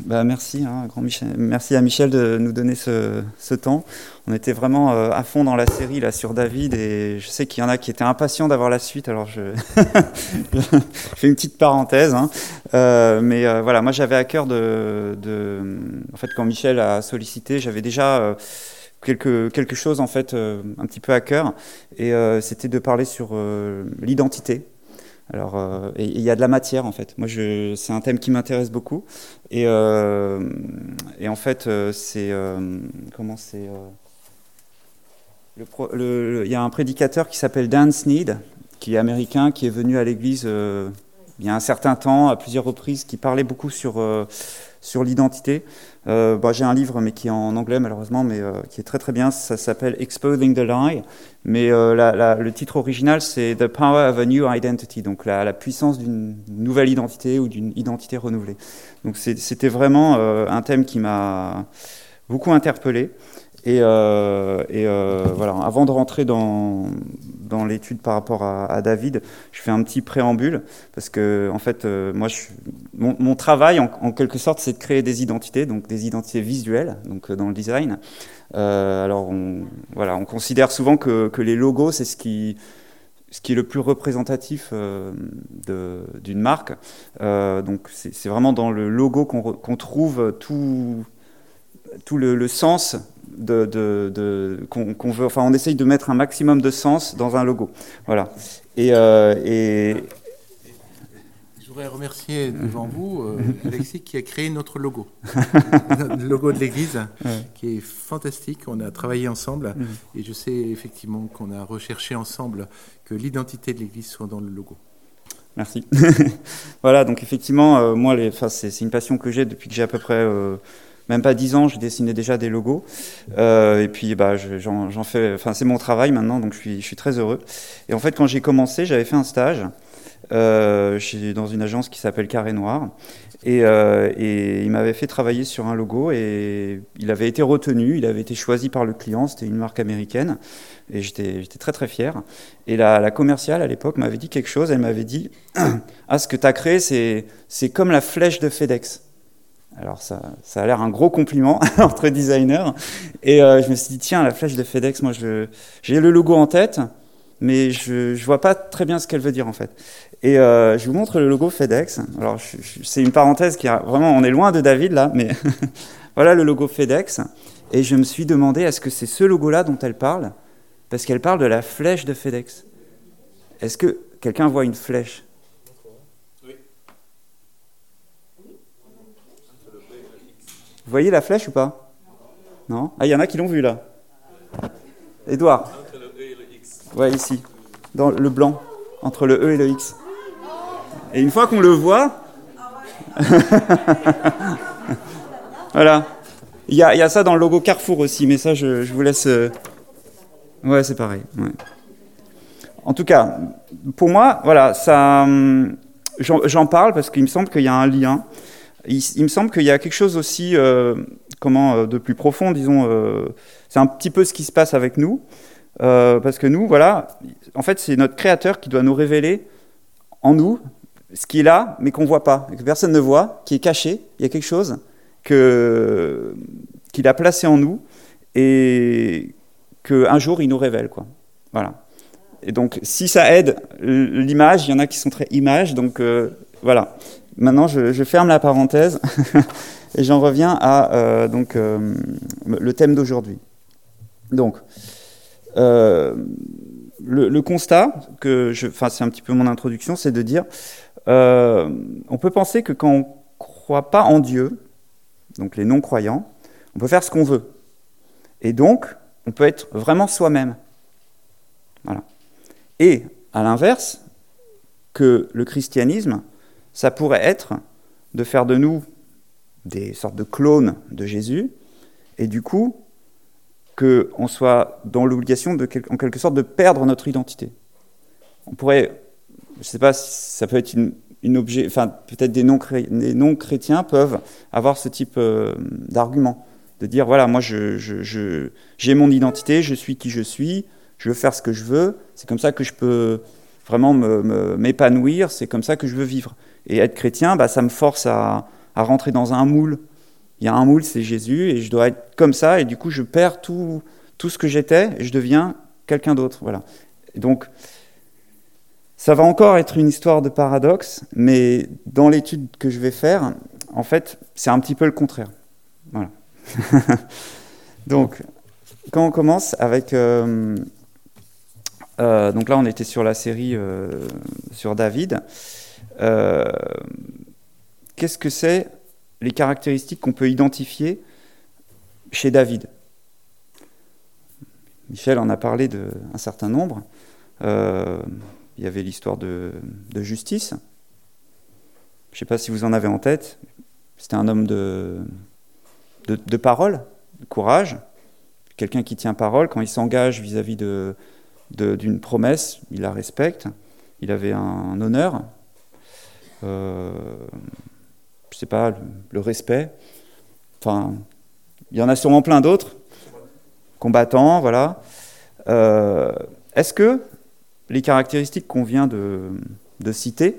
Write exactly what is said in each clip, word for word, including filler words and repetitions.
Bah, merci, hein, grand Michel. Merci à Michel de nous donner ce, ce temps. On était vraiment euh, à fond dans la série là, sur David et je sais qu'il y en a qui étaient impatients d'avoir la suite, alors je, je fais une petite parenthèse. Hein. Euh, mais euh, voilà, moi j'avais à cœur de, de... En fait, quand Michel a sollicité, j'avais déjà euh, quelque, quelque chose en fait, euh, un petit peu à cœur et euh, c'était de parler sur euh, l'identité. Alors, euh, et il y a de la matière en fait. Moi, je, c'est un thème qui m'intéresse beaucoup. Et, euh, et en fait, euh, c'est euh, comment c'est euh, le, pro, le, le, il y a un prédicateur qui s'appelle Dan Sneed, qui est américain, qui est venu à l'église euh, il y a un certain temps, à plusieurs reprises, qui parlait beaucoup sur euh, sur l'identité. Euh, bah, j'ai un livre, mais qui est en anglais malheureusement, mais euh, qui est très très bien. Ça s'appelle Exposing the Lie. Mais euh, la, la, le titre original, c'est The Power of a New Identity, donc la, la puissance d'une nouvelle identité ou d'une identité renouvelée. Donc c'est, c'était vraiment euh, un thème qui m'a beaucoup interpellé. Et, euh, et euh, voilà, avant de rentrer dans, dans l'étude par rapport à, à David, je fais un petit préambule parce que en fait, euh, moi, je, mon, mon travail, en, en quelque sorte, c'est de créer des identités, donc des identités visuelles, donc euh, dans le design. Euh, alors, on, voilà, on considère souvent que, que les logos, c'est ce qui, ce qui est le plus représentatif euh, de, d'une marque. Euh, donc, c'est, c'est vraiment dans le logo qu'on, qu'on trouve tout, tout le, le sens de, de, de, qu'on, qu'on veut. Enfin, on essaye de mettre un maximum de sens dans un logo. Voilà. Et, euh, et je voudrais remercier devant vous euh, Alexis qui a créé notre logo, le logo de l'église, ouais. Qui est fantastique. On a travaillé ensemble mmh. Et je sais effectivement qu'on a recherché ensemble que l'identité de l'église soit dans le logo. Merci. Voilà, donc effectivement, euh, moi, les, c'est, c'est une passion que j'ai depuis que j'ai à peu près, euh, même pas dix ans, je dessinais déjà des logos. Euh, et puis, bah, je, j'en, j'en fais, enfin, c'est mon travail maintenant, donc je suis, je suis très heureux. Et en fait, quand j'ai commencé, j'avais fait un stage euh, chez, dans une agence qui s'appelle Carré Noir. Et, euh, et il m'avait fait travailler sur un logo et il avait été retenu, il avait été choisi par le client, c'était une marque américaine et j'étais, j'étais très très fier. Et la, la commerciale à l'époque m'avait dit quelque chose, elle m'avait dit « Ah, ce que tu as créé, c'est, c'est comme la flèche de FedEx ». Alors ça, ça a l'air un gros compliment entre designers et euh, je me suis dit « Tiens, la flèche de FedEx, moi je, j'ai le logo en tête ». Mais je ne vois pas très bien ce qu'elle veut dire en fait. Et euh, je vous montre le logo FedEx. Alors je, je, c'est une parenthèse qui a vraiment, on est loin de David là, mais voilà le logo FedEx. Et je me suis demandé, est-ce que c'est ce logo-là dont elle parle ? Parce qu'elle parle de la flèche de FedEx. Est-ce que quelqu'un voit une flèche ? Oui. Vous voyez la flèche ou pas ? Non ? Ah, il y en a qui l'ont vu là. Édouard ? Ouais, ici, dans le blanc, entre le E et le X. Et une fois qu'on le voit, voilà. Il y a, il y a ça dans le logo Carrefour aussi, mais ça, je, je vous laisse. Ouais, c'est pareil. Ouais. En tout cas, pour moi, voilà, ça, j'en, j'en parle parce qu'il me semble qu'il y a un lien. Il, il me semble qu'il y a quelque chose aussi, euh, comment, de plus profond, disons. Euh, c'est un petit peu ce qui se passe avec nous. Euh, parce que nous, voilà, en fait, c'est notre Créateur qui doit nous révéler en nous ce qui est là, mais qu'on ne voit pas, que personne ne voit, qui est caché. Il y a quelque chose que, qu'il a placé en nous et qu'un jour, il nous révèle, quoi. Voilà. Et donc, si ça aide l'image, il y en a qui sont très images, donc euh, voilà. Maintenant, je, je ferme la parenthèse et j'en reviens à euh, donc, euh, le thème d'aujourd'hui. Donc, Euh, le, le constat, que je, enfin, c'est un petit peu mon introduction, c'est de dire euh, on peut penser que quand on ne croit pas en Dieu, donc les non-croyants, on peut faire ce qu'on veut. Et donc, on peut être vraiment soi-même. Voilà. Et, à l'inverse, que le christianisme, ça pourrait être de faire de nous des sortes de clones de Jésus, et du coup, qu'on soit dans l'obligation, de, en quelque sorte, de perdre notre identité. On pourrait, je ne sais pas si ça peut être une, une objet, enfin, peut-être des non-chrétiens peuvent avoir ce type euh, d'argument, de dire, voilà, moi, je, je, je, j'ai mon identité, je suis qui je suis, je veux faire ce que je veux, c'est comme ça que je peux vraiment me, me, m'épanouir, c'est comme ça que je veux vivre. Et être chrétien, bah, ça me force à, à rentrer dans un moule, Il y a un moule, c'est Jésus, et je dois être comme ça, et du coup, je perds tout, tout ce que j'étais, et je deviens quelqu'un d'autre. Voilà. Et donc, ça va encore être une histoire de paradoxe, mais dans l'étude que je vais faire, en fait, c'est un petit peu le contraire. Voilà. Donc, quand on commence avec... Euh, euh, donc là, on était sur la série euh, sur David. Euh, qu'est-ce que c'est les caractéristiques qu'on peut identifier chez David ? Michel en a parlé d'un certain nombre. Euh, il y avait l'histoire de, de justice. Je ne sais pas si vous en avez en tête. C'était un homme de, de, de parole, de courage. Quelqu'un qui tient parole. Quand il s'engage vis-à-vis de, de, d'une promesse, il la respecte. Il avait un, un honneur. Euh, je ne sais pas, le, le respect. Enfin, il y en a sûrement plein d'autres. Combattant, voilà. Euh, est-ce que les caractéristiques qu'on vient de, de citer,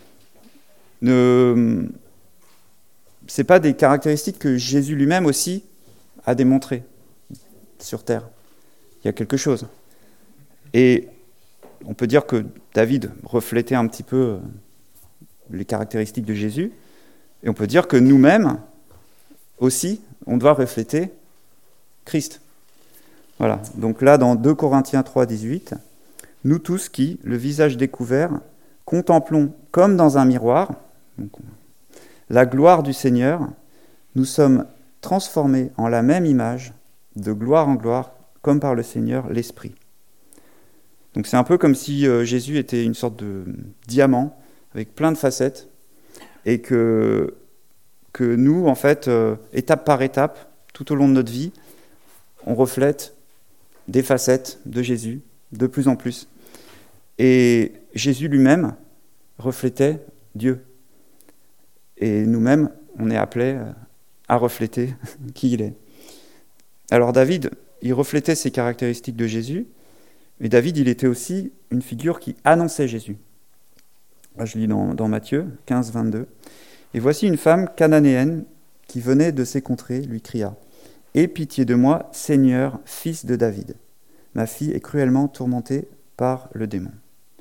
ne, c'est pas des caractéristiques que Jésus lui-même aussi a démontrées sur terre ? Il y a quelque chose. Et on peut dire que David reflétait un petit peu les caractéristiques de Jésus, et on peut dire que nous-mêmes aussi, on doit refléter Christ. Voilà. Donc là, dans deux Corinthiens trois, dix-huit, nous tous qui, le visage découvert, contemplons comme dans un miroir donc, la gloire du Seigneur, nous sommes transformés en la même image, de gloire en gloire, comme par le Seigneur l'Esprit. Donc c'est un peu comme si euh, Jésus était une sorte de diamant avec plein de facettes, et que, que nous, en fait, euh, étape par étape, tout au long de notre vie, on reflète des facettes de Jésus, de plus en plus. Et Jésus lui-même reflétait Dieu. Et nous-mêmes, on est appelés à refléter qui il est. Alors David, il reflétait ces caractéristiques de Jésus, mais David, il était aussi une figure qui annonçait Jésus. Là, je lis dans, dans Matthieu quinze, vingt-deux. « Et voici une femme cananéenne qui venait de ces contrées, lui cria « Aie pitié de moi, Seigneur, fils de David. Ma fille est cruellement tourmentée par le démon. »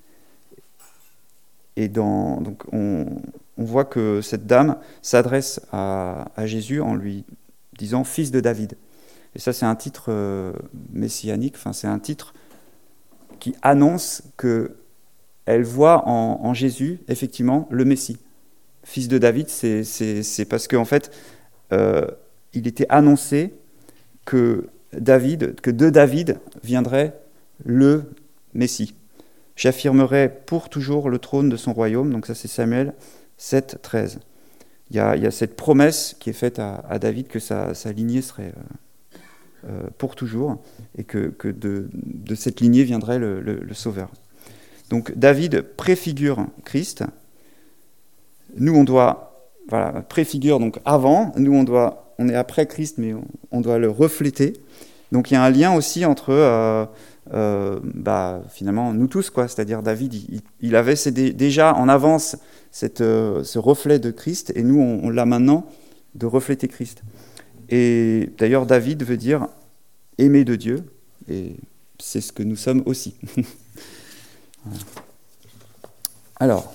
Et dans, donc on, on voit que cette dame s'adresse à, à Jésus en lui disant « Fils de David ». Et ça, c'est un titre euh, messianique, enfin, c'est un titre qui annonce qu'elle voit en, en Jésus, effectivement, le Messie. Fils de David, c'est, c'est, c'est parce qu'en fait, euh, il était annoncé que, David, que de David viendrait le Messie. J'affirmerai pour toujours le trône de son royaume. Donc ça, c'est Samuel sept, treize. Il y a, il y a cette promesse qui est faite à, à David que sa, sa lignée serait euh, euh, pour toujours et que, que de, de cette lignée viendrait le, le, le Sauveur. Donc David préfigure Christ. Nous, on doit, voilà, préfigure donc avant. Nous, on doit, on est après Christ, mais on, on doit le refléter. Donc il y a un lien aussi entre euh, Euh, bah, finalement nous tous, quoi. C'est-à-dire David, il, il avait dé, déjà en avance cette, euh, ce reflet de Christ, et nous on, on l'a maintenant de refléter Christ. Et d'ailleurs David veut dire aimer de Dieu, et c'est ce que nous sommes aussi. Voilà. Alors,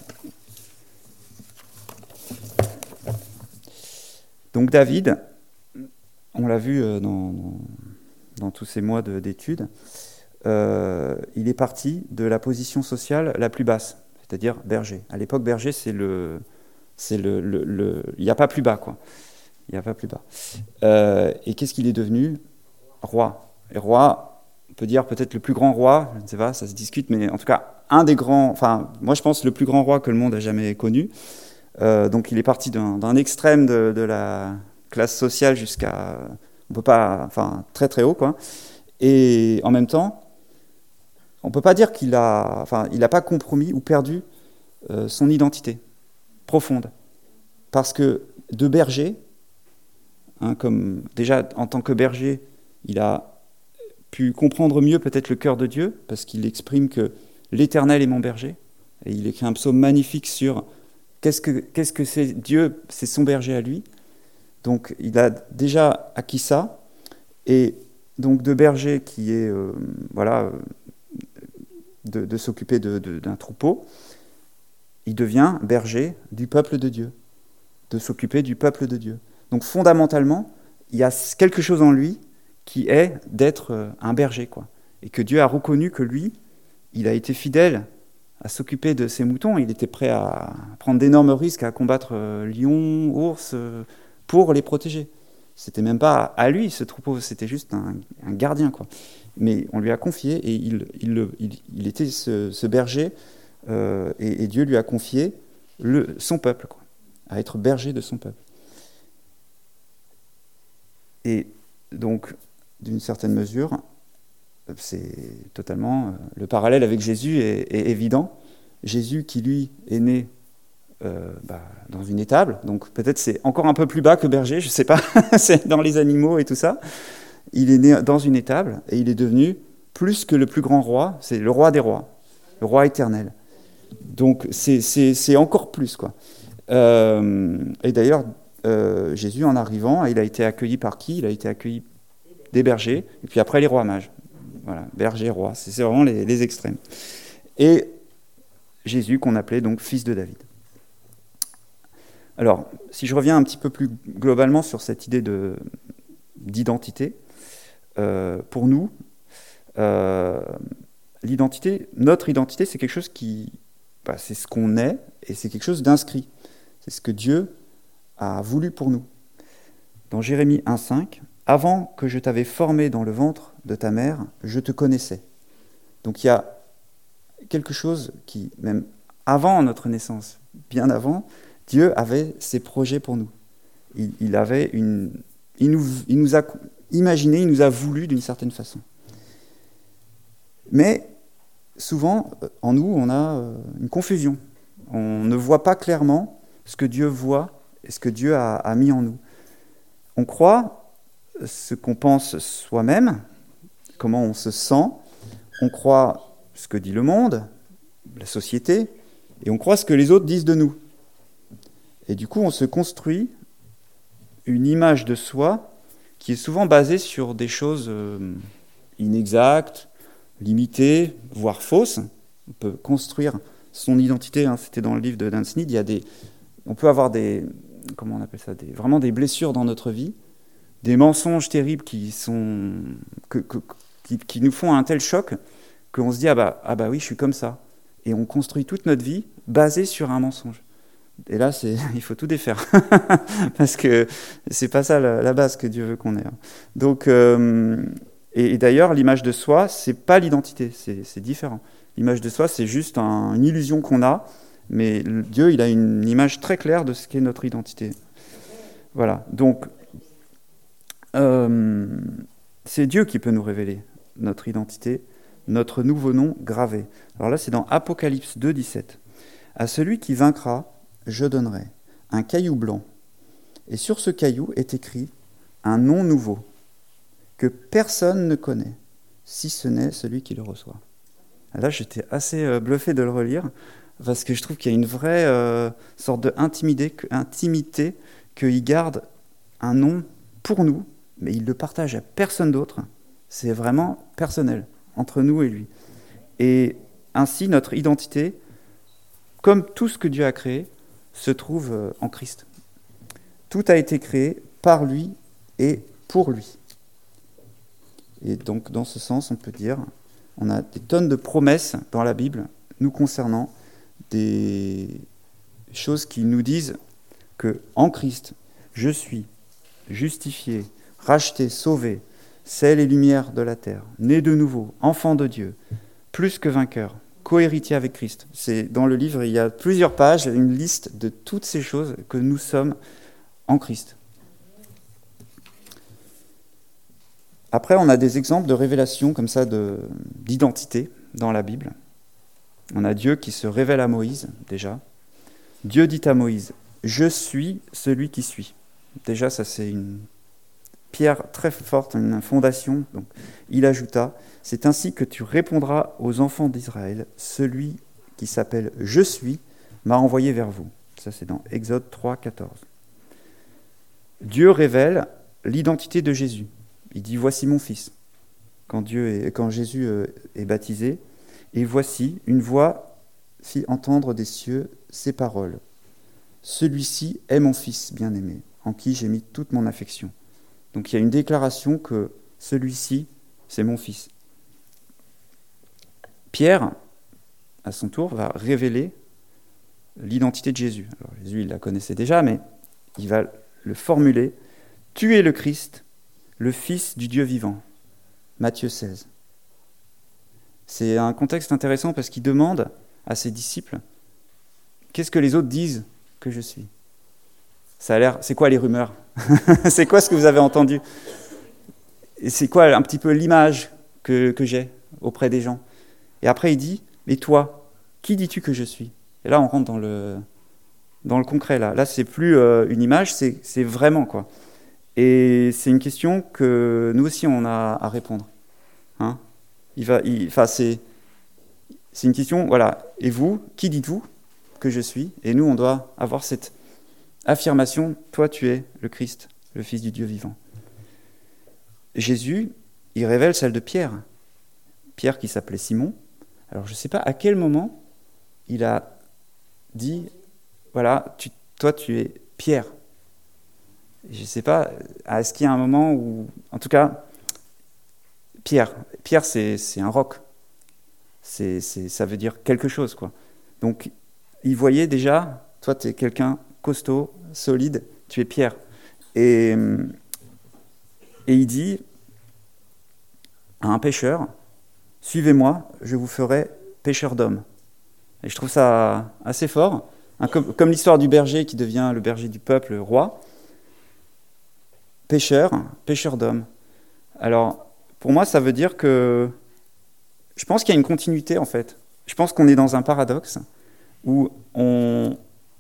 donc David, on l'a vu dans, dans, dans tous ces mois de, d'études. Euh, il est parti de la position sociale la plus basse, c'est-à-dire berger. À l'époque, berger, c'est le, c'est le, le, le, il n'y a pas plus bas, quoi. Il n'y a pas plus bas. Euh, et qu'est-ce qu'il est devenu ? Roi. Et roi, on peut dire peut-être le plus grand roi, je ne sais pas, ça se discute, mais en tout cas, un des grands, enfin, moi je pense le plus grand roi que le monde a jamais connu. Euh, donc il est parti d'un, d'un extrême de, de la classe sociale jusqu'à, on peut pas, enfin, très très haut, quoi. Et en même temps, on ne peut pas dire qu'il a, enfin, il n'a pas compromis ou perdu euh, son identité profonde. Parce que de berger, hein, comme déjà en tant que berger, il a pu comprendre mieux peut-être le cœur de Dieu, parce qu'il exprime que l'Éternel est mon berger. Et il écrit un psaume magnifique sur qu'est-ce que, qu'est-ce que c'est Dieu, c'est son berger à lui. Donc il a déjà acquis ça, et donc de berger qui est, euh, voilà, de, de s'occuper de, de, d'un troupeau, il devient berger du peuple de Dieu, de s'occuper du peuple de Dieu. Donc fondamentalement, il y a quelque chose en lui qui est d'être un berger, quoi. Et que Dieu a reconnu que lui, il a été fidèle à s'occuper de ses moutons, il était prêt à prendre d'énormes risques, à combattre euh, lions, ours, euh, pour les protéger. C'était même pas à lui, ce troupeau, c'était juste un, un gardien, quoi. Mais on lui a confié, et il, il, il, il était ce, ce berger, euh, et, et Dieu lui a confié le, son peuple, quoi, à être berger de son peuple. Et donc, d'une certaine mesure, c'est totalement... Euh, le parallèle avec Jésus est, est évident. Jésus qui, lui, est né euh, bah, dans une étable, donc peut-être c'est encore un peu plus bas que berger, je ne sais pas, c'est dans les animaux et tout ça. Il est né dans une étable et il est devenu plus que le plus grand roi, c'est le roi des rois, le roi éternel. Donc c'est, c'est, c'est encore plus, quoi. Euh, et d'ailleurs, euh, Jésus, en arrivant, il a été accueilli par qui ? Il a été accueilli des bergers, et puis après les rois mages. Voilà, berger, roi, c'est, c'est vraiment les, les extrêmes. Et Jésus, qu'on appelait donc fils de David. Alors, si je reviens un petit peu plus globalement sur cette idée de, d'identité, euh, pour nous, euh, l'identité, notre identité, c'est quelque chose qui, bah, c'est ce qu'on est, et c'est quelque chose d'inscrit. C'est ce que Dieu a voulu pour nous. Dans Jérémie un cinq, « Avant que je t'avais formé dans le ventre de ta mère, je te connaissais. » Donc il y a quelque chose qui, même avant notre naissance, bien avant, Dieu avait ses projets pour nous. Il, il avait une, il nous, il nous a imaginé, il nous a voulu d'une certaine façon. Mais souvent, en nous, on a une confusion. On ne voit pas clairement ce que Dieu voit et ce que Dieu a, a mis en nous. On croit ce qu'on pense soi-même, comment on se sent, on croit ce que dit le monde, la société, et on croit ce que les autres disent de nous. Et du coup, on se construit une image de soi qui est souvent basée sur des choses euh, inexactes, limitées, voire fausses. On peut construire son identité, hein, c'était dans le livre de Dan Snith, il y a des, on peut avoir des, comment on appelle ça, des, vraiment des blessures dans notre vie, des mensonges terribles qui, sont, que, que, qui, qui nous font un tel choc qu'on se dit ah bah, ah bah oui, je suis comme ça. Et on construit toute notre vie basée sur un mensonge. Et là, c'est, il faut tout défaire. Parce que c'est pas ça la, la base que Dieu veut qu'on ait. Donc, euh, et, et d'ailleurs, l'image de soi, c'est pas l'identité, c'est, c'est différent. L'image de soi, c'est juste un, une illusion qu'on a, mais Dieu, il a une image très claire de ce qu'est notre identité. Voilà. Donc, euh, c'est Dieu qui peut nous révéler notre identité, notre nouveau nom gravé. Alors là, c'est dans Apocalypse deux, dix-sept. À celui qui vaincra, je donnerai un caillou blanc, et sur ce caillou est écrit un nom nouveau, que personne ne connaît, si ce n'est celui qui le reçoit. Là, j'étais assez bluffé de le relire, parce que je trouve qu'il y a une vraie euh, sorte d'intimité, intimité, qu'il garde un nom pour nous, mais il le partage à personne d'autre. C'est vraiment personnel, entre nous et lui. Et ainsi, notre identité, comme tout ce que Dieu a créé, se trouve en Christ. Tout a été créé par lui et pour lui. Et donc, dans ce sens, on peut dire, on a des tonnes de promesses dans la Bible nous concernant, des choses qui nous disent que en Christ, je suis justifié, racheté, sauvé, sel et lumière de la terre, né de nouveau, enfant de Dieu, plus que vainqueur, co-héritier avec Christ. C'est, dans le livre, il y a plusieurs pages, une liste de toutes ces choses que nous sommes en Christ. Après, on a des exemples de révélations comme ça de, d'identité dans la Bible. On a Dieu qui se révèle à Moïse, déjà. Dieu dit à Moïse, « Je suis celui qui suis ». Déjà, ça c'est une pierre très forte, une fondation. Donc, il ajouta, « C'est ainsi que tu répondras aux enfants d'Israël, celui qui s'appelle « Je suis » m'a envoyé vers vous ». Ça c'est dans Exode trois, quatorze. Dieu révèle l'identité de Jésus. Il dit « Voici mon fils ». Quand, Dieu est, quand Jésus est baptisé, « Et voici, une voix fit entendre des cieux ces paroles. Celui-ci est mon fils bien-aimé, en qui j'ai mis toute mon affection. » Donc il y a une déclaration que celui-ci, c'est mon fils. Pierre, à son tour, va révéler l'identité de Jésus. Alors Jésus, il la connaissait déjà, mais il va le formuler. « Tu es le Christ, le Fils du Dieu vivant. » Matthieu seize. C'est un contexte intéressant parce qu'il demande à ses disciples « Qu'est-ce que les autres disent que je suis ?» Ça a l'air, c'est quoi les rumeurs? C'est quoi ce que vous avez entendu? Et c'est quoi un petit peu l'image que, que j'ai auprès des gens? Et après il dit, mais toi, qui dis-tu que je suis? Et là on rentre dans le, dans le concret. Là, là c'est plus euh, une image, c'est, c'est vraiment quoi. Et c'est une question que nous aussi on a à répondre. Hein? Il va, il, enfin c'est, c'est une question, voilà. Et vous, qui dites-vous que je suis? Et nous on doit avoir cette affirmation, toi tu es le Christ, le Fils du Dieu vivant. Jésus, il révèle celle de Pierre. Pierre qui s'appelait Simon. Alors je ne sais pas à quel moment il a dit, voilà, tu, toi tu es Pierre. Je ne sais pas, est-ce qu'il y a un moment où, en tout cas, Pierre, Pierre c'est, c'est un roc. C'est, c'est, ça veut dire quelque chose, quoi. Donc il voyait déjà, toi tu es quelqu'un costaud, solide, tu es Pierre. Et, et il dit à un pêcheur, « Suivez-moi, je vous ferai pêcheur d'hommes. » Et je trouve ça assez fort, hein, comme, comme l'histoire du berger qui devient le berger du peuple, roi. Pêcheur, pêcheur d'hommes. Alors, pour moi, ça veut dire que je pense qu'il y a une continuité, en fait. Je pense qu'on est dans un paradoxe où on...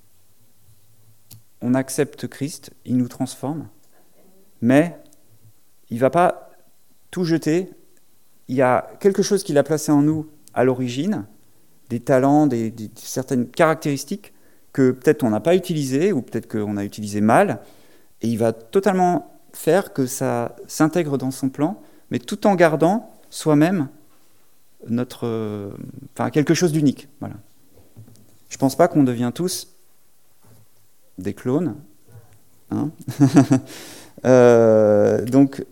on accepte Christ, il nous transforme, mais il ne va pas tout jeter. Il y a quelque chose qu'il a placé en nous à l'origine, des talents, des, des, certaines caractéristiques que peut-être on n'a pas utilisées, ou peut-être qu'on a utilisées mal, et il va totalement faire que ça s'intègre dans son plan, mais tout en gardant soi-même notre, euh, enfin, quelque chose d'unique. Voilà. Je ne pense pas qu'on devient tous des clones. Hein euh, donc,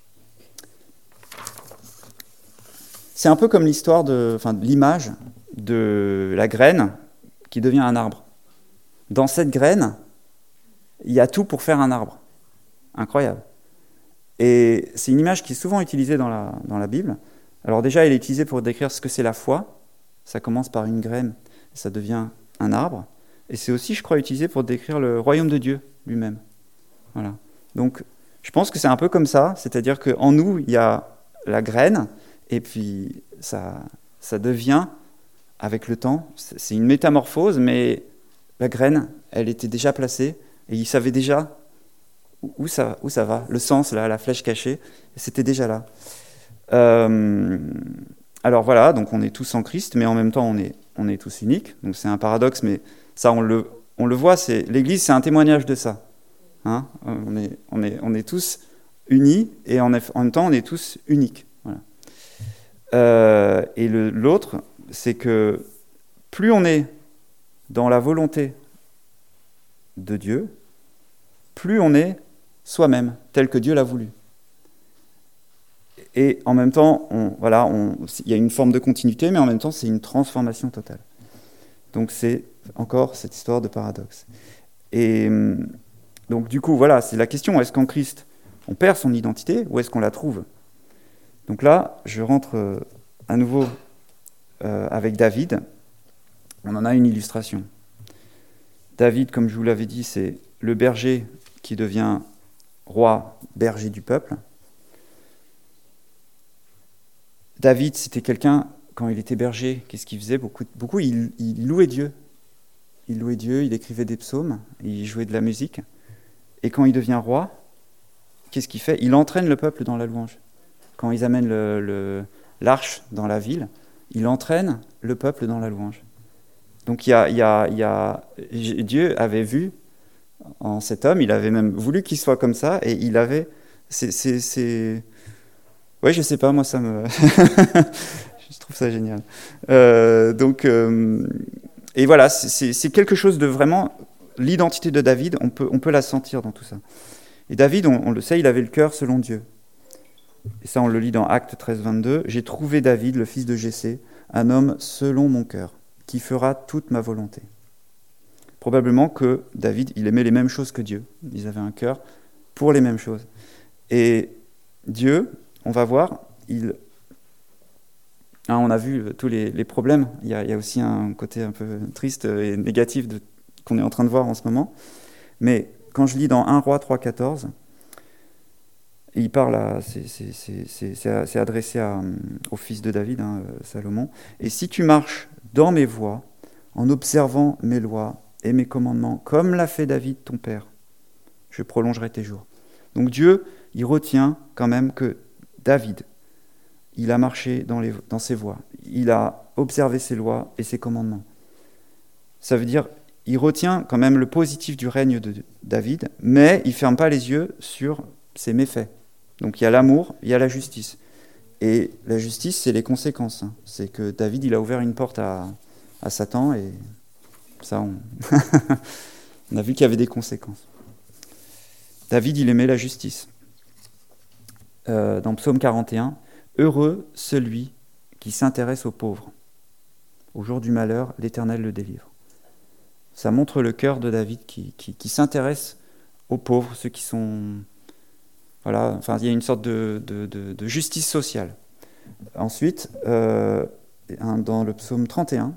c'est un peu comme l'histoire de, enfin, de l'image de la graine qui devient un arbre. Dans cette graine, il y a tout pour faire un arbre. Incroyable. Et c'est une image qui est souvent utilisée dans la, dans la Bible. Alors déjà, elle est utilisée pour décrire ce que c'est la foi. Ça commence par une graine, et ça devient un arbre. Et c'est aussi, je crois, utilisé pour décrire le royaume de Dieu lui-même. Voilà. Donc, je pense que c'est un peu comme ça, c'est-à-dire qu'en nous, il y a la graine, et puis ça, ça devient, avec le temps, c'est une métamorphose, mais la graine, elle était déjà placée, et il savait déjà où ça, où ça va, le sens, là, la flèche cachée, c'était déjà là. Euh, alors voilà, donc on est tous en Christ, mais en même temps, on est, on est tous uniques, donc c'est un paradoxe, mais ça, on le, on le voit, c'est, l'Église, c'est un témoignage de ça. Hein, on, est, on, est, on est tous unis, et en, en même temps, on est tous uniques. Voilà. Euh, et le, l'autre, c'est que plus on est dans la volonté de Dieu, plus on est soi-même, tel que Dieu l'a voulu. Et en même temps, on, voilà, on, il y a une forme de continuité, mais en même temps, c'est une transformation totale. Donc c'est encore cette histoire de paradoxe. Et donc du coup, voilà, c'est la question, est-ce qu'en Christ, on perd son identité ou est-ce qu'on la trouve? Donc là, je rentre euh, à nouveau euh, avec David. On en a une illustration. David, comme je vous l'avais dit, c'est le berger qui devient roi, berger du peuple. David, c'était quelqu'un, quand il était berger, qu'est-ce qu'il faisait? Beaucoup, beaucoup il, il louait Dieu. Il louait Dieu, il écrivait des psaumes, il jouait de la musique. Et quand il devient roi, qu'est-ce qu'il fait? Il entraîne le peuple dans la louange. Quand ils amènent le, le, l'arche dans la ville, il entraîne le peuple dans la louange. Donc il y a, il y a, il y a, Dieu avait vu en cet homme. Il avait même voulu qu'il soit comme ça, et il avait... C'est... c'est, c'est... Ouais, je sais pas, moi, ça me... je trouve ça génial. Euh, donc, euh, et voilà, c'est, c'est, c'est quelque chose de vraiment... L'identité de David, on peut, on peut la sentir dans tout ça. Et David, on, on le sait, il avait le cœur selon Dieu. Et ça, on le lit dans Actes treize, vingt-deux. « J'ai trouvé David, le fils de Jessé, un homme selon mon cœur, qui fera toute ma volonté. » Probablement que David, il aimait les mêmes choses que Dieu. Ils avaient un cœur pour les mêmes choses. Et Dieu, on va voir, il... Hein, on a vu tous les, les problèmes. Il y, a, il y a aussi un côté un peu triste et négatif de, qu'on est en train de voir en ce moment. Mais quand je lis dans un Roi trois, quatorze, il parle à, c'est, c'est, c'est, c'est, c'est adressé à, au fils de David, hein, Salomon. « Et si tu marches dans mes voies, en observant mes lois et mes commandements, comme l'a fait David ton père, je prolongerai tes jours. » Donc Dieu, il retient quand même que David, il a marché dans, les, dans ses voies, il a observé ses lois et ses commandements. Ça veut dire, il retient quand même le positif du règne de David, mais il ne ferme pas les yeux sur ses méfaits. Donc il y a l'amour, il y a la justice. Et la justice, c'est les conséquences. Hein. C'est que David, il a ouvert une porte à, à Satan, et ça, on... on a vu qu'il y avait des conséquences. David, il aimait la justice. Euh, dans Psaume quarante et un, « Heureux celui qui s'intéresse aux pauvres. Au jour du malheur, l'Éternel le délivre. » Ça montre le cœur de David qui, qui, qui s'intéresse aux pauvres, ceux qui sont... Voilà, enfin, il y a une sorte de, de, de, de justice sociale. Ensuite, euh, dans le psaume trente et un,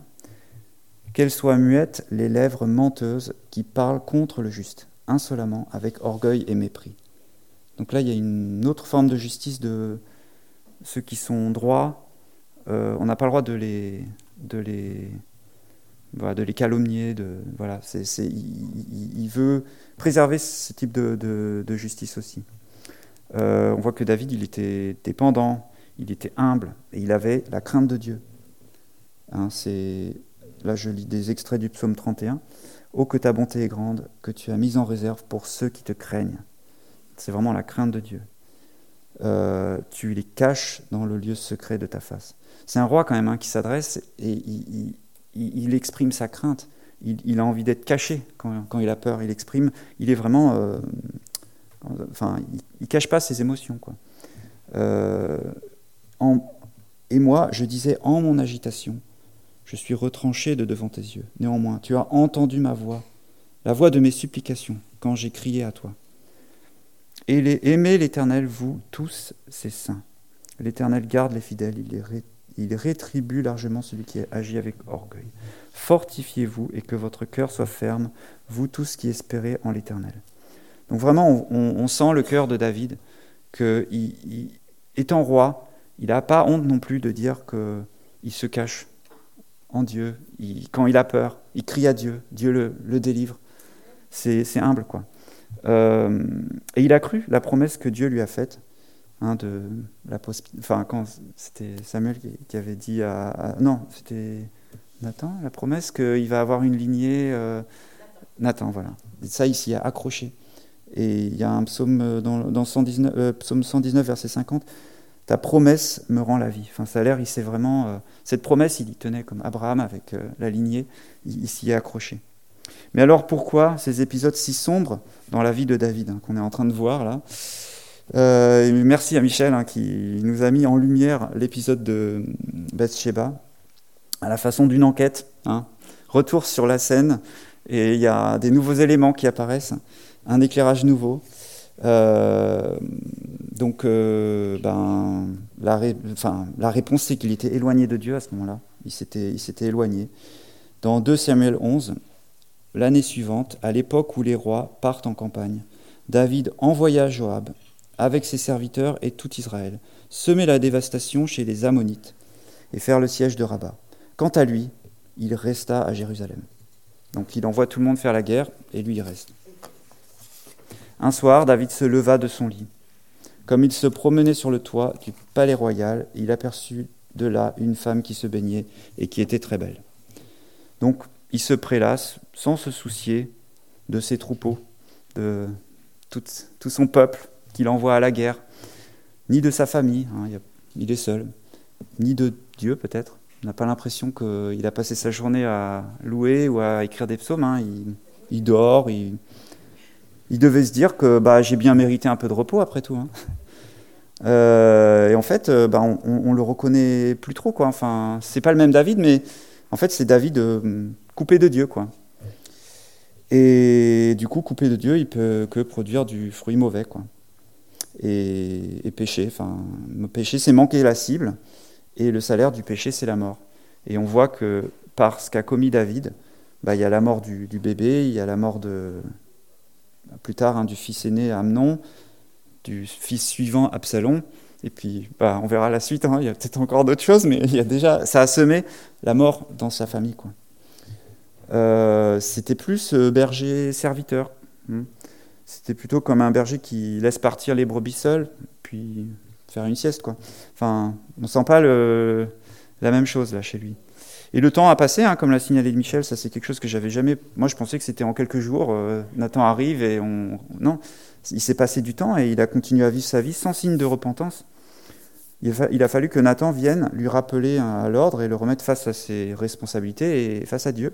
« Qu'elles soient muettes les lèvres menteuses qui parlent contre le juste, insolemment, avec orgueil et mépris. » Donc là, il y a une autre forme de justice de ceux qui sont droits. Euh, on n'a pas le droit de les, de les, voilà, de les calomnier. De, voilà, c'est, c'est, il, il veut préserver ce type de, de, de justice aussi. Euh, on voit que David, il était dépendant, il était humble, et il avait la crainte de Dieu. Hein, c'est, là, je lis des extraits du psaume trente et un. « Oh, que ta bonté est grande, que tu as mise en réserve pour ceux qui te craignent. » C'est vraiment la crainte de Dieu. Euh, tu les caches dans le lieu secret de ta face. C'est un roi quand même hein, qui s'adresse et il, il, il exprime sa crainte. Il, il a envie d'être caché quand, quand il a peur. Il exprime, il est vraiment... Euh, enfin, il ne cache pas ses émotions, quoi. Euh, en, et moi, je disais en mon agitation, je suis retranché de devant tes yeux. Néanmoins, tu as entendu ma voix, la voix de mes supplications, quand j'ai crié à toi. Et les, aimez l'Éternel, vous tous ses saints. L'Éternel garde les fidèles, il, les ré, il rétribue largement celui qui agit avec orgueil. Fortifiez-vous et que votre cœur soit ferme, vous tous qui espérez en l'Éternel. Donc vraiment, on, on, on sent le cœur de David, que il, il, étant roi, il n'a pas honte non plus de dire qu'il se cache en Dieu. Il, quand il a peur, il crie à Dieu, Dieu le, le délivre. C'est, c'est humble, quoi. Euh, et il a cru la promesse que Dieu lui a faite, hein, de la pos- enfin quand c'était Samuel qui, qui avait dit à, à non c'était Nathan la promesse qu'il va avoir une lignée euh, Nathan. Nathan voilà, et ça il s'y a accroché. Et il y a un psaume dans, dans cent dix-neuf, euh, psaume cent dix-neuf verset cinquante, ta promesse me rend la vie. Enfin ça a l'air il s'est vraiment euh, cette promesse il y tenait comme Abraham avec euh, la lignée, il, il s'y est accroché. Mais alors pourquoi ces épisodes si sombres dans la vie de David, hein, qu'on est en train de voir là euh, et merci à Michel hein, qui nous a mis en lumière l'épisode de Bathsheba à la façon d'une enquête, hein, retour sur la scène et il y a des nouveaux éléments qui apparaissent, un éclairage nouveau. Euh, donc euh, ben, la, ré, enfin, la réponse c'est qu'il était éloigné de Dieu à ce moment-là, il s'était, il s'était éloigné. Dans deux Samuel onze, l'année suivante, à l'époque où les rois partent en campagne, David envoya Joab, avec ses serviteurs et tout Israël, semer la dévastation chez les Ammonites et faire le siège de Rabat. Quant à lui, il resta à Jérusalem. Donc il envoie tout le monde faire la guerre, et lui il reste. Un soir, David se leva de son lit. Comme il se promenait sur le toit du palais royal, il aperçut de là une femme qui se baignait et qui était très belle. Donc il se prélasse sans se soucier de ses troupeaux. de tout, tout son peuple qu'il envoie à la guerre, ni de sa famille, hein, il, a, il est seul, ni de Dieu peut-être. On n'a pas l'impression qu'il a passé sa journée à louer ou à écrire des psaumes. Hein. Il, il dort, il, il devait se dire que bah, j'ai bien mérité un peu de repos après tout. Hein. Euh, et en fait, euh, bah, on, on le reconnaît plus trop, quoi. Enfin, c'est pas le même David, mais en fait, c'est David euh, coupé de Dieu, quoi. Et du coup, coupé de Dieu, il peut que produire du fruit mauvais, quoi. Et, et pécher. Enfin, pécher, c'est manquer la cible, et le salaire du péché, c'est la mort. Et on voit que par ce qu'a commis David, bah, il y a la mort du, du bébé, il y a la mort de plus tard hein, du fils aîné Amnon, du fils suivant Absalom, et puis bah, on verra la suite, hein, il y a peut-être encore d'autres choses, mais il y a déjà, ça a semé la mort dans sa famille, quoi. Euh, c'était plus euh, berger-serviteur, hein. C'était plutôt comme un berger qui laisse partir les brebis seules, puis faire une sieste, quoi. Enfin, on ne sent pas le, la même chose là chez lui. Et le temps a passé, hein, comme l'a signalé Michel, ça c'est quelque chose que j'avais jamais... Moi je pensais que c'était en quelques jours, euh, Nathan arrive et on... Non, il s'est passé du temps et il a continué à vivre sa vie sans signe de repentance. Il a, fa... il a fallu que Nathan vienne lui rappeler à l'ordre et le remettre face à ses responsabilités et face à Dieu.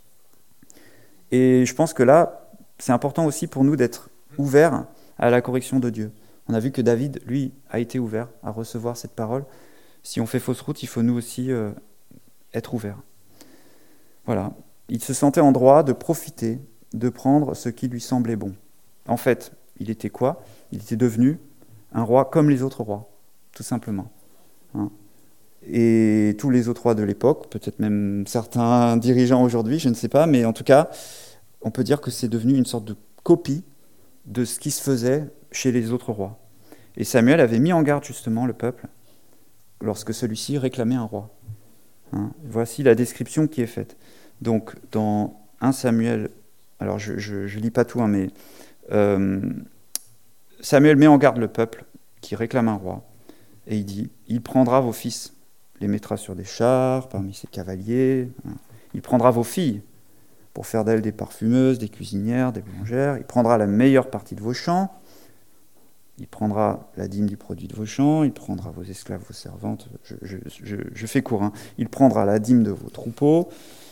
Et je pense que là, c'est important aussi pour nous d'être ouverts à la correction de Dieu. On a vu que David, lui, a été ouvert à recevoir cette parole. Si on fait fausse route, il faut nous aussi... Euh, être ouvert. Voilà. Il se sentait en droit de profiter, de prendre ce qui lui semblait bon. En fait, il était quoi ? Il était devenu un roi comme les autres rois, tout simplement. Hein ? Et tous les autres rois de l'époque, peut-être même certains dirigeants aujourd'hui, je ne sais pas, mais en tout cas, on peut dire que c'est devenu une sorte de copie de ce qui se faisait chez les autres rois. Et Samuel avait mis en garde justement le peuple lorsque celui-ci réclamait un roi. Hein, voici la description qui est faite. Donc, dans un Samuel, alors je ne lis pas tout, hein, mais euh, Samuel met en garde le peuple qui réclame un roi, et il dit, il prendra vos fils, les mettra sur des chars, parmi ses cavaliers, hein. Il prendra vos filles, pour faire d'elles des parfumeuses, des cuisinières, des boulangères, il prendra la meilleure partie de vos champs, il prendra la dîme du produit de vos champs, il prendra vos esclaves, vos servantes, je, je, je, je fais court, hein. Il prendra la dîme de vos troupeaux.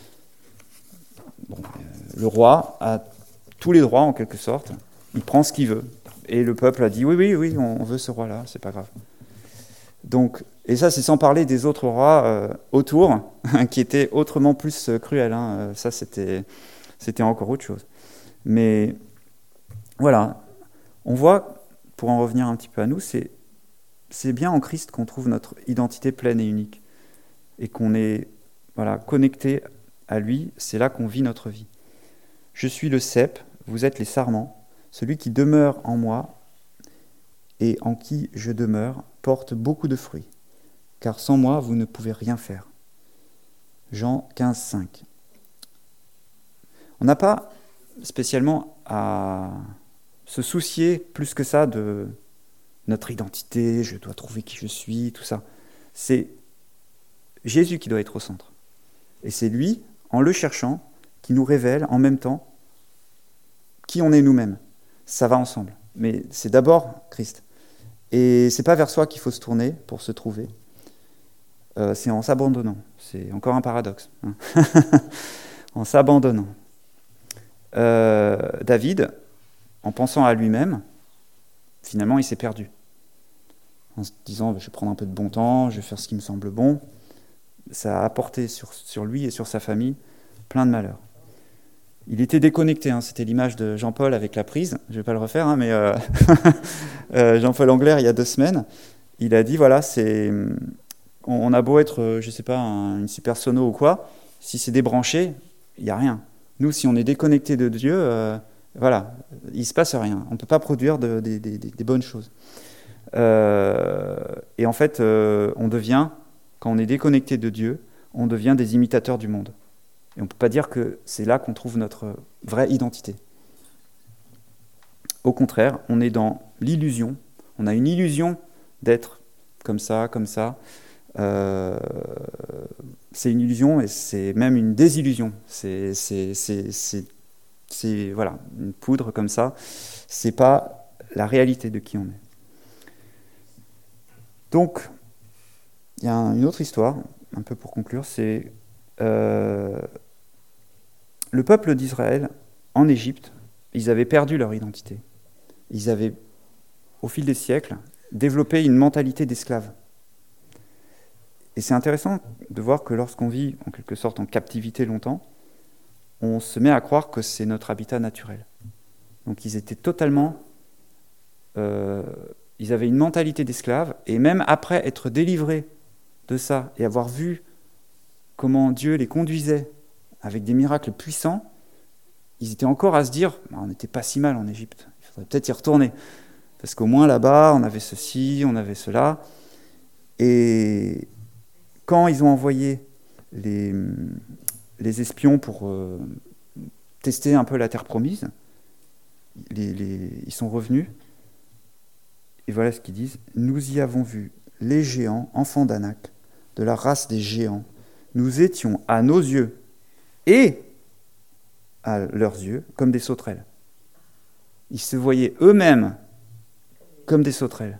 Bon, euh, le roi a tous les droits en quelque sorte, il prend ce qu'il veut. Et le peuple a dit oui, oui, oui, on veut ce roi-là, c'est pas grave. Donc, et ça c'est sans parler des autres rois euh, autour, qui étaient autrement plus euh, cruels, hein. Ça c'était, c'était encore autre chose. Mais voilà, on voit... Pour en revenir un petit peu à nous, c'est, c'est bien en Christ qu'on trouve notre identité pleine et unique. Et qu'on est voilà, connecté à lui, c'est là qu'on vit notre vie. Je suis le cep, vous êtes les sarments, celui qui demeure en moi et en qui je demeure porte beaucoup de fruits, car sans moi vous ne pouvez rien faire. Jean quinze, cinq. On n'a pas spécialement à... se soucier plus que ça de notre identité, je dois trouver qui je suis, tout ça. C'est Jésus qui doit être au centre. Et c'est lui, en le cherchant, qui nous révèle en même temps qui on est nous-mêmes. Ça va ensemble. Mais c'est d'abord Christ. Et c'est pas vers soi qu'il faut se tourner pour se trouver. Euh, c'est en s'abandonnant. C'est encore un paradoxe. Hein. En s'abandonnant. Euh, David... En pensant à lui-même, finalement, il s'est perdu. En se disant, je vais prendre un peu de bon temps, je vais faire ce qui me semble bon. Ça a apporté sur, sur lui et sur sa famille plein de malheurs. Il était déconnecté, hein, c'était l'image de Jean-Paul avec la prise. Je ne vais pas le refaire, hein, mais euh, euh, Jean-Paul Angler, il y a deux semaines, il a dit, voilà, c'est, on, on a beau être, je ne sais pas, un, une super sono ou quoi, si c'est débranché, il n'y a rien. Nous, si on est déconnecté de Dieu... Euh, Voilà, il ne se passe rien. On ne peut pas produire de, de, de, de, des bonnes choses. Euh, et en fait, euh, on devient, quand on est déconnecté de Dieu, on devient des imitateurs du monde. Et on ne peut pas dire que c'est là qu'on trouve notre vraie identité. Au contraire, on est dans l'illusion. On a une illusion d'être comme ça, comme ça. Euh, c'est une illusion et c'est même une désillusion. C'est... c'est, c'est, c'est c'est voilà, une poudre comme ça. C'est pas la réalité de qui on est. Donc, il y a une autre histoire, un peu pour conclure, c'est euh, le peuple d'Israël en Égypte. Ils avaient perdu leur identité. Ils avaient, au fil des siècles, développé une mentalité d'esclave. Et c'est intéressant de voir que lorsqu'on vit, en quelque sorte, en captivité longtemps, on se met à croire que c'est notre habitat naturel. Donc ils étaient totalement... Euh, ils avaient une mentalité d'esclave, et même après être délivrés de ça, et avoir vu comment Dieu les conduisait avec des miracles puissants, ils étaient encore à se dire, on n'était pas si mal en Égypte, il faudrait peut-être y retourner, parce qu'au moins là-bas, on avait ceci, on avait cela. Et quand ils ont envoyé les, les espions pour euh, tester un peu la terre promise, les, les, ils sont revenus, et voilà ce qu'ils disent. « Nous y avons vu les géants, enfants d'Anak, de la race des géants. Nous étions à nos yeux et à leurs yeux comme des sauterelles. » Ils se voyaient eux-mêmes comme des sauterelles.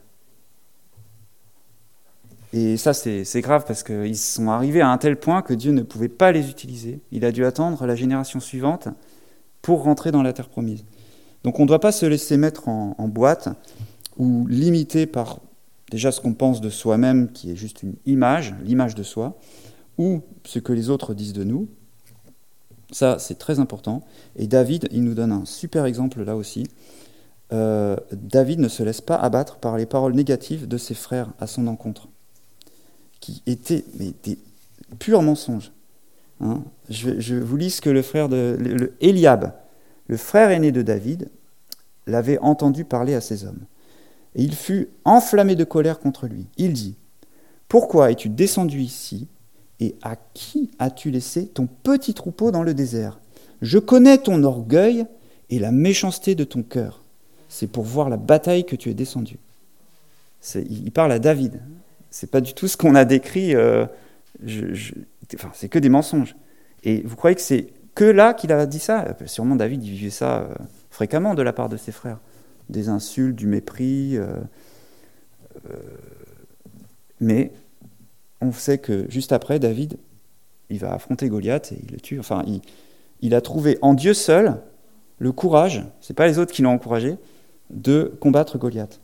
Et ça, c'est, c'est grave parce qu'ils sont arrivés à un tel point que Dieu ne pouvait pas les utiliser. Il a dû attendre la génération suivante pour rentrer dans la terre promise. Donc on ne doit pas se laisser mettre en, en boîte ou limité par déjà ce qu'on pense de soi-même, qui est juste une image, l'image de soi, ou ce que les autres disent de nous. Ça, c'est très important. Et David, il nous donne un super exemple là aussi. Euh, David ne se laisse pas abattre par les paroles négatives de ses frères à son encontre, qui étaient mais, des purs mensonges. Hein, je, je vous lis ce que le frère de le, le Eliab, le frère aîné de David, l'avait entendu parler à ses hommes. Et il fut enflammé de colère contre lui. Il dit : « Pourquoi es-tu descendu ici, et à qui as-tu laissé ton petit troupeau dans le désert ? Je connais ton orgueil et la méchanceté de ton cœur. C'est pour voir la bataille que tu es descendu. » C'est, il parle à David. C'est pas du tout ce qu'on a décrit. Euh, je, je, enfin, c'est que des mensonges. Et vous croyez que c'est que là qu'il a dit ça ? Sûrement David, il vivait ça euh, fréquemment de la part de ses frères. Des insultes, du mépris. Euh, euh, mais on sait que juste après, David, il va affronter Goliath et il le tue. Enfin, il, il a trouvé en Dieu seul le courage, c'est pas les autres qui l'ont encouragé, de combattre Goliath.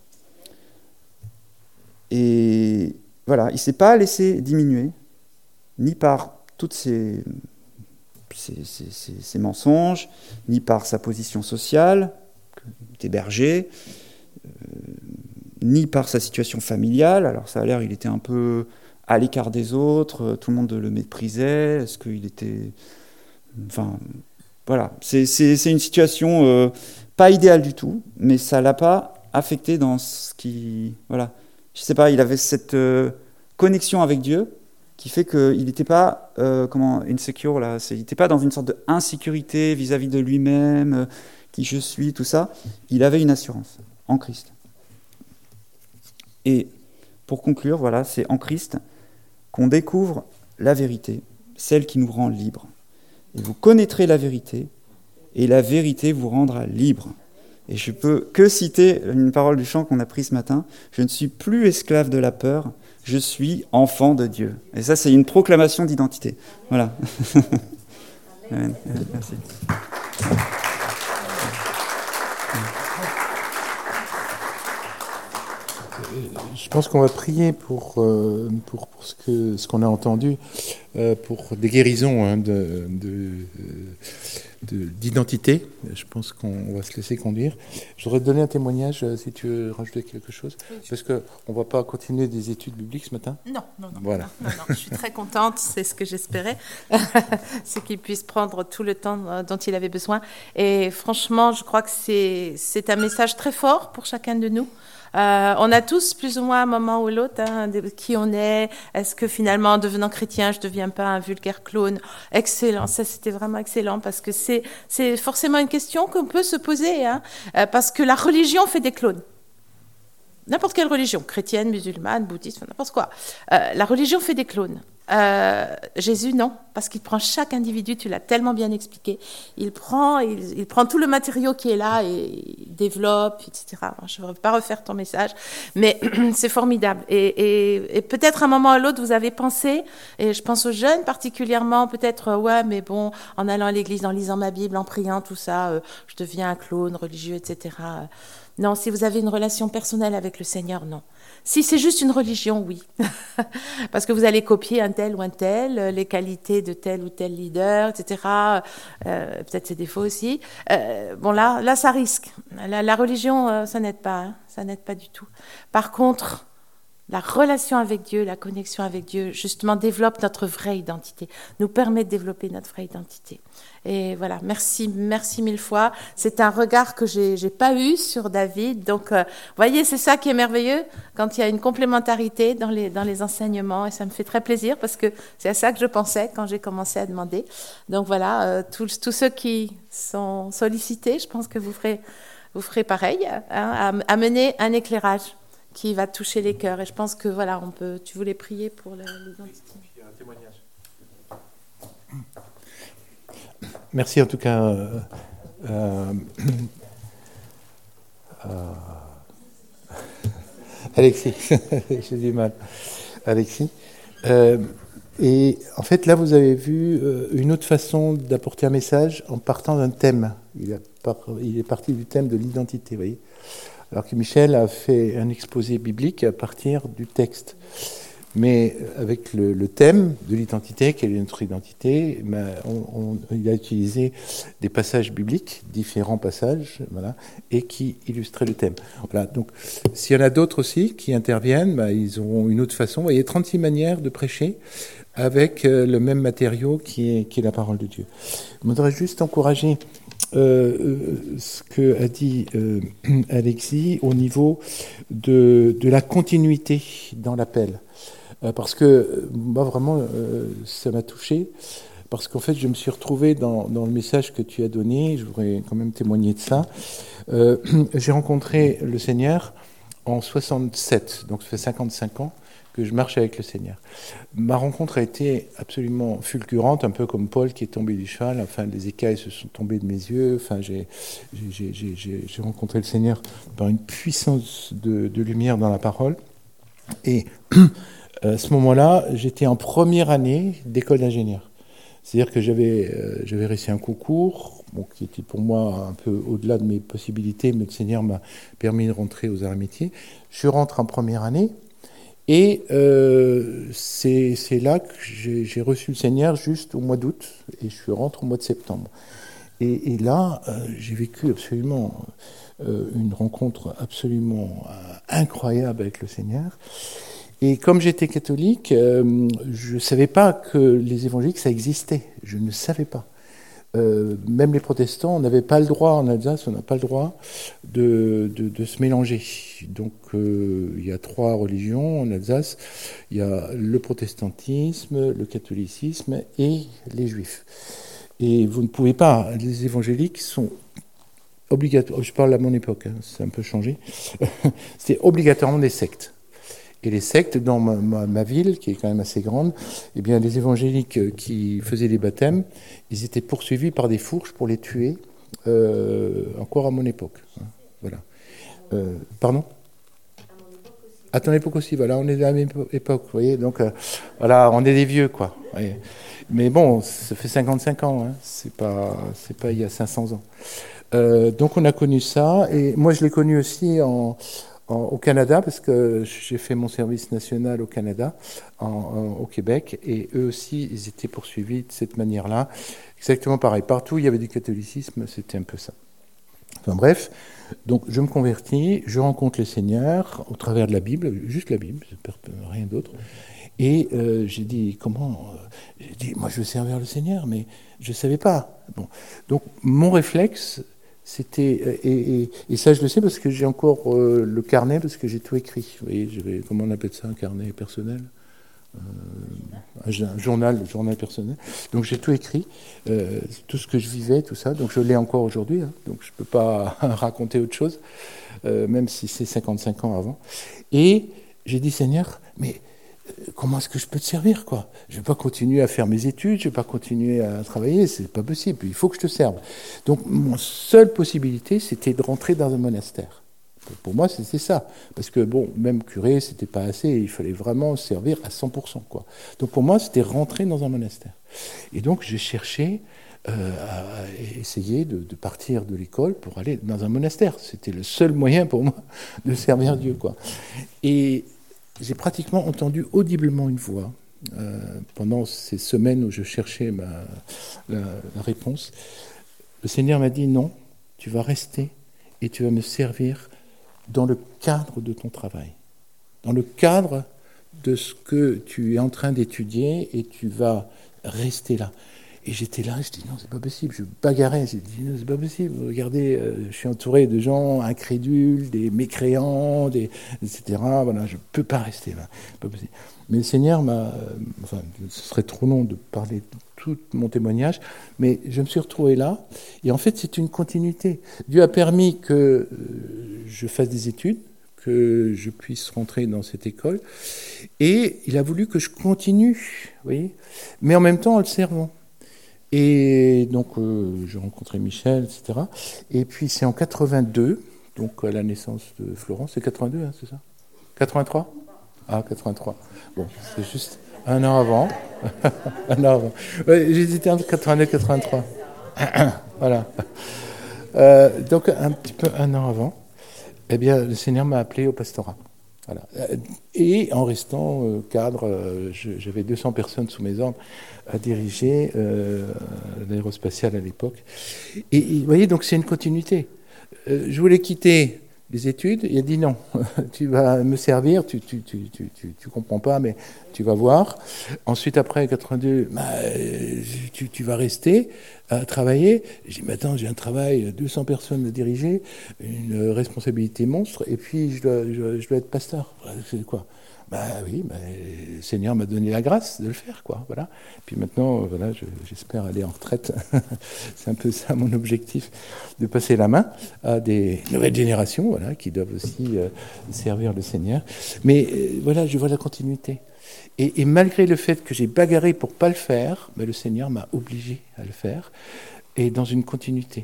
Et voilà, il ne s'est pas laissé diminuer, ni par toutes ces, ces, ces, ces, ces mensonges, ni par sa position sociale, il était berger, euh, ni par sa situation familiale. Alors ça a l'air, il était un peu à l'écart des autres, tout le monde le méprisait, est-ce qu'il était... Enfin, voilà, c'est, c'est, c'est une situation euh, pas idéale du tout, mais ça ne l'a pas affecté dans ce qui... Voilà. Je ne sais pas, il avait cette euh, connexion avec Dieu qui fait qu'il n'était pas, euh, comment, insecure, là, c'est, il n'était pas dans une sorte d'insécurité vis-à-vis de lui-même, euh, qui je suis, tout ça. Il avait une assurance en Christ. Et pour conclure, voilà, c'est en Christ qu'on découvre la vérité, celle qui nous rend libres. Et vous connaîtrez la vérité, et la vérité vous rendra libre. Et je peux que citer une parole du chant qu'on a pris ce matin. Je ne suis plus esclave de la peur, je suis enfant de Dieu. Et ça, c'est une proclamation d'identité. Voilà. Amen. Merci. Je pense qu'on va prier pour, euh, pour, pour ce, que, ce qu'on a entendu, euh, pour des guérisons hein, de, de, de, d'identité. Je pense qu'on va se laisser conduire. Je voudrais te donner un témoignage, si tu veux rajouter quelque chose, parce qu'on ne va pas continuer des études bibliques ce matin. Non, non, non. Voilà. non, non, non. Je suis très contente, c'est ce que j'espérais, c'est qu'il puisse prendre tout le temps dont il avait besoin. Et franchement, je crois que c'est, c'est un message très fort pour chacun de nous. Euh, on a tous plus ou moins un moment ou l'autre hein, de qui on est. Est-ce que finalement, en devenant chrétien, je ne deviens pas un vulgaire clown ? Excellent, ça c'était vraiment excellent parce que c'est, c'est forcément une question qu'on peut se poser hein, euh, parce que la religion fait des clones. N'importe quelle religion, chrétienne, musulmane, bouddhiste, n'importe quoi. Euh, la religion fait des clones. Euh, Jésus, non, parce qu'il prend chaque individu, tu l'as tellement bien expliqué, il prend, il, il prend tout le matériau qui est là et il développe, et cetera. Je ne vais pas refaire ton message, mais c'est formidable. Et, et, et peut-être à un moment ou à l'autre, vous avez pensé, et je pense aux jeunes particulièrement, peut-être, ouais, mais bon, en allant à l'église, en lisant ma Bible, en priant, tout ça, euh, je deviens un clone religieux, et cetera. Non, si vous avez une relation personnelle avec le Seigneur, non. Si c'est juste une religion, oui. Parce que vous allez copier un tel ou un tel, les qualités de tel ou tel leader, et cetera. Euh, peut-être ses défauts aussi. Euh, bon, là, là, ça risque. La, la religion, euh, ça n'aide pas. Hein. Ça n'aide pas du tout. Par contre, la relation avec Dieu, la connexion avec Dieu, justement, développe notre vraie identité, nous permet de développer notre vraie identité. Et voilà, merci, merci mille fois. C'est un regard que j'ai, j'ai pas eu sur David. Donc, euh, voyez, c'est ça qui est merveilleux, quand il y a une complémentarité dans les, dans les enseignements. Et ça me fait très plaisir, parce que c'est à ça que je pensais quand j'ai commencé à demander. Donc voilà, euh, tous, tous ceux qui sont sollicités, je pense que vous ferez, vous ferez pareil, hein, à, à mener un éclairage qui va toucher les cœurs. Et je pense que voilà, on peut. Tu voulais prier pour l'identité. Il y a un témoignage. Merci en tout cas, euh, euh, euh, Alexis. J'ai du mal, Alexis. Euh, et en fait, là, vous avez vu euh, une autre façon d'apporter un message en partant d'un thème. Il, a par, il est parti du thème de l'identité, vous voyez. Alors que Michel a fait un exposé biblique à partir du texte. Mais avec le, le thème de l'identité, quelle est notre identité, ben on, on, il a utilisé des passages bibliques, différents passages, voilà, et qui illustraient le thème. Voilà, donc s'il y en a d'autres aussi qui interviennent, ben, ils auront une autre façon. Il y a trente-six manières de prêcher avec euh, le même matériau qui est, qui est la parole de Dieu. Je voudrais juste encourager Euh, euh, ce que a dit euh, Alexis au niveau de, de la continuité dans l'appel. Euh, parce que euh, moi, vraiment, euh, ça m'a touché. Parce qu'en fait, je me suis retrouvé dans, dans le message que tu as donné. Je voudrais quand même témoigner de ça. Euh, j'ai rencontré le Seigneur en soixante-sept, donc ça fait cinquante-cinq ans que je marche avec le Seigneur. Ma rencontre a été absolument fulgurante, un peu comme Paul qui est tombé du cheval. Enfin, les écailles se sont tombées de mes yeux. Enfin, j'ai, j'ai, j'ai, j'ai, j'ai rencontré le Seigneur par une puissance de, de lumière dans la parole. Et à ce moment-là, j'étais en première année d'école d'ingénieur. C'est-à-dire que j'avais, euh, j'avais réussi un concours, bon, qui était pour moi un peu au-delà de mes possibilités, mais le Seigneur m'a permis de rentrer aux arts et métiers. Je rentre en première année. Et euh, c'est, c'est là que j'ai, j'ai reçu le Seigneur juste au mois d'août, et je rentre au mois de septembre. Et, et là, euh, j'ai vécu absolument euh, une rencontre absolument euh, incroyable avec le Seigneur. Et comme j'étais catholique, euh, je ne savais pas que les évangéliques, ça existait. Je ne savais pas. Euh, même les protestants, on n'avait pas le droit, en Alsace, on n'a pas le droit de, de, de se mélanger. Donc euh, il y a trois religions en Alsace, il y a le protestantisme, le catholicisme et les juifs. Et vous ne pouvez pas, les évangéliques sont obligatoires, je parle à mon époque, hein, c'est un peu changé, c'est obligatoirement des sectes. Et les sectes, dans ma, ma, ma ville, qui est quand même assez grande, eh bien, les évangéliques qui faisaient les baptêmes, ils étaient poursuivis par des fourches pour les tuer, euh, encore à mon époque. Hein, voilà. Euh, pardon ? À ton époque aussi, voilà, on est de la même époque, vous voyez, donc euh, voilà, on est des vieux, quoi. Voyez. Mais bon, ça fait cinquante-cinq ans, hein, c'est pas, c'est pas il y a cinq cents ans. Euh, donc on a connu ça, et moi je l'ai connu aussi en... au Canada, parce que j'ai fait mon service national au Canada, en, en, au Québec, et eux aussi, ils étaient poursuivis de cette manière-là. Exactement pareil. Partout où il y avait du catholicisme, c'était un peu ça. Enfin bref, donc je me convertis, je rencontre le Seigneur au travers de la Bible, juste la Bible, rien d'autre. Et euh, j'ai dit, comment J'ai dit, moi je veux servir le Seigneur, mais je ne savais pas. Bon. Donc mon réflexe... C'était et, et, et ça je le sais parce que j'ai encore euh, le carnet parce que j'ai tout écrit. Vous voyez, j'avais, comment on appelle ça, un carnet personnel, euh, un journal, un journal personnel. Donc j'ai tout écrit, euh, tout ce que je vivais, tout ça. Donc je l'ai encore aujourd'hui. Hein, donc je peux pas raconter autre chose, euh, même si c'est cinquante-cinq ans avant. Et j'ai dit Seigneur, mais comment est-ce que je peux te servir, quoi? Je ne vais pas continuer à faire mes études, je ne vais pas continuer à travailler, c'est pas possible, il faut que je te serve. Donc, mon seule possibilité, c'était de rentrer dans un monastère. Pour moi, c'était ça. Parce que, bon, même curé, c'était pas assez, il fallait vraiment servir à cent pour cent, quoi. Donc, pour moi, c'était rentrer dans un monastère. Et donc, j'ai cherché euh, à essayer de, de partir de l'école pour aller dans un monastère. C'était le seul moyen pour moi de servir Dieu, quoi. Et j'ai pratiquement entendu audiblement une voix euh, pendant ces semaines où je cherchais ma, la, la réponse. Le Seigneur m'a dit non, tu vas rester et tu vas me servir dans le cadre de ton travail, dans le cadre de ce que tu es en train d'étudier et tu vas rester là. Et j'étais là, je dis non, c'est pas possible, je bagarrais, j'ai dit non, c'est pas possible, regardez, euh, je suis entouré de gens incrédules, des mécréants, des, et cetera. Voilà, je peux pas rester là, pas possible. Mais le Seigneur m'a, euh, enfin, ce serait trop long de parler de tout mon témoignage, mais je me suis retrouvé là, et en fait, c'est une continuité. Dieu a permis que euh, je fasse des études, que je puisse rentrer dans cette école, et il a voulu que je continue, vous voyez, mais en même temps en le servant. Et donc, euh, j'ai rencontré Michel, et cetera. Et puis, c'est en quatre-vingt-deux, donc à la naissance de Florence. C'est quatre-vingt-deux, hein, c'est ça? quatre-vingt-trois? Ah, quatre-vingt-trois. Bon, c'est juste un an avant. un an avant. Ouais, j'hésitais entre quatre-vingt-deux et quatre-vingt-trois. Voilà. Euh, donc, un petit peu un an avant, eh bien, le Seigneur m'a appelé au pastorat. Voilà. Et en restant euh, cadre, euh, je, j'avais deux cents personnes sous mes ordres à diriger euh, l'aérospatiale à l'époque. Et, et vous voyez, donc c'est une continuité. Euh, je voulais quitter les études, il a dit non, tu vas me servir, tu tu, tu, tu, tu, tu comprends pas, mais tu vas voir. Ensuite, après quatre-vingt-deux, bah, tu, tu vas rester à travailler. J'ai dit, mais attends, j'ai un travail, deux cents personnes à diriger, une responsabilité monstre, et puis je dois, je, je dois être pasteur. C'est quoi? Bah oui, bah, le Seigneur m'a donné la grâce de le faire, quoi. Voilà. Puis maintenant, voilà, je, j'espère aller en retraite. C'est un peu ça mon objectif, de passer la main à des nouvelles générations, voilà, qui doivent aussi euh, servir le Seigneur. Mais euh, voilà, je vois la continuité. Et, et malgré le fait que j'ai bagarré pour pas le faire, bah, le Seigneur m'a obligé à le faire, et dans une continuité.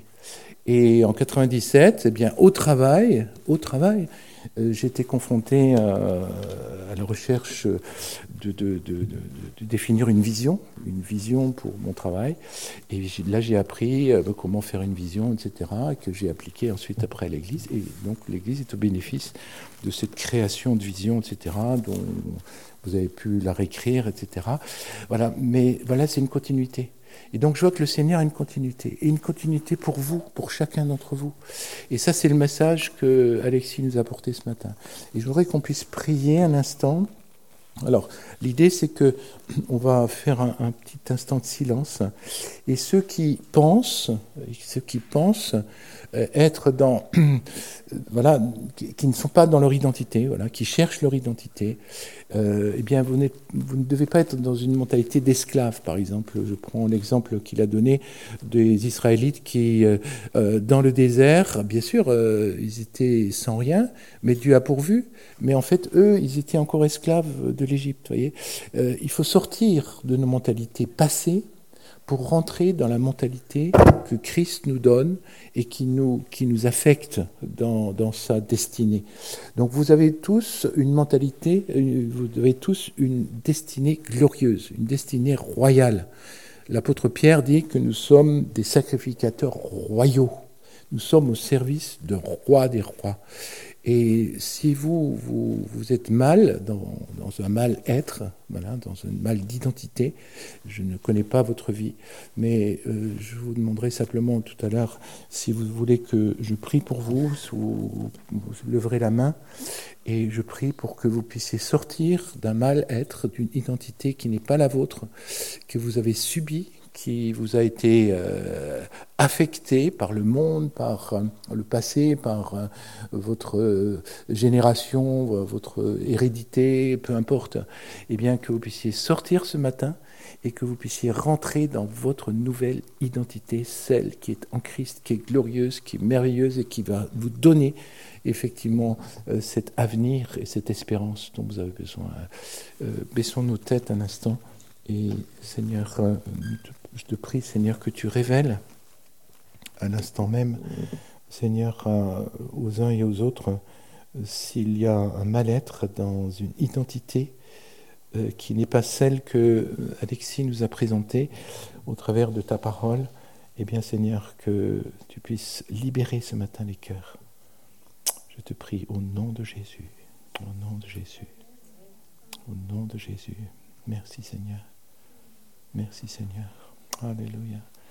Et en quatre-vingt-dix-sept, eh bien, au travail, au travail, euh, j'ai été confronté euh, à la recherche de, de, de, de, de définir une vision, une vision pour mon travail. Et là, j'ai appris euh, comment faire une vision, et cetera, que j'ai appliqué ensuite après à l'Église. Et donc, l'Église est au bénéfice de cette création de vision, et cetera, dont vous avez pu la réécrire, et cetera. Voilà, mais voilà, c'est une continuité. Et donc, je vois que le Seigneur a une continuité. Et une continuité pour vous, pour chacun d'entre vous. Et ça, c'est le message que Alexis nous a apporté ce matin. Et je voudrais qu'on puisse prier un instant. Alors, l'idée, c'est que on va faire un, un petit instant de silence. Et ceux qui pensent, ceux qui pensent euh, être dans, euh, voilà, qui, qui ne sont pas dans leur identité, voilà, qui cherchent leur identité, euh, eh bien, vous, vous ne devez pas être dans une mentalité d'esclave. Par exemple, je prends l'exemple qu'il a donné des Israélites qui, euh, euh, dans le désert, bien sûr, euh, ils étaient sans rien, mais Dieu a pourvu. Mais en fait, eux, ils étaient encore esclaves de l'Égypte. Voyez, euh, il faut sortir de nos mentalités passées pour rentrer dans la mentalité que Christ nous donne et qui nous, qui nous affecte dans, dans sa destinée. Donc vous avez tous une mentalité, vous avez tous une destinée glorieuse, une destinée royale. L'apôtre Pierre dit que nous sommes des sacrificateurs royaux. Nous sommes au service du roi des rois. Et si vous, vous, vous êtes mal, dans, dans un mal-être, voilà, dans un mal d'identité, je ne connais pas votre vie, mais euh, je vous demanderai simplement tout à l'heure si vous voulez que je prie pour vous, vous, vous leverez la main, et je prie pour que vous puissiez sortir d'un mal-être, d'une identité qui n'est pas la vôtre, que vous avez subie, qui vous a été euh, affecté par le monde, par euh, le passé, par euh, votre euh, génération, votre hérédité, peu importe, et bien que vous puissiez sortir ce matin et que vous puissiez rentrer dans votre nouvelle identité, celle qui est en Christ, qui est glorieuse, qui est merveilleuse et qui va vous donner effectivement euh, cet avenir et cette espérance dont vous avez besoin. Euh, baissons nos têtes un instant et Seigneur, euh, je te prie Seigneur que tu révèles à l'instant même, Seigneur, euh, aux uns et aux autres, euh, s'il y a un mal-être dans une identité euh, qui n'est pas celle que Alexis nous a présentée au travers de ta parole, eh bien Seigneur, que tu puisses libérer ce matin les cœurs. Je te prie au nom de Jésus, au nom de Jésus, au nom de Jésus. Merci Seigneur, merci Seigneur. Alléluia.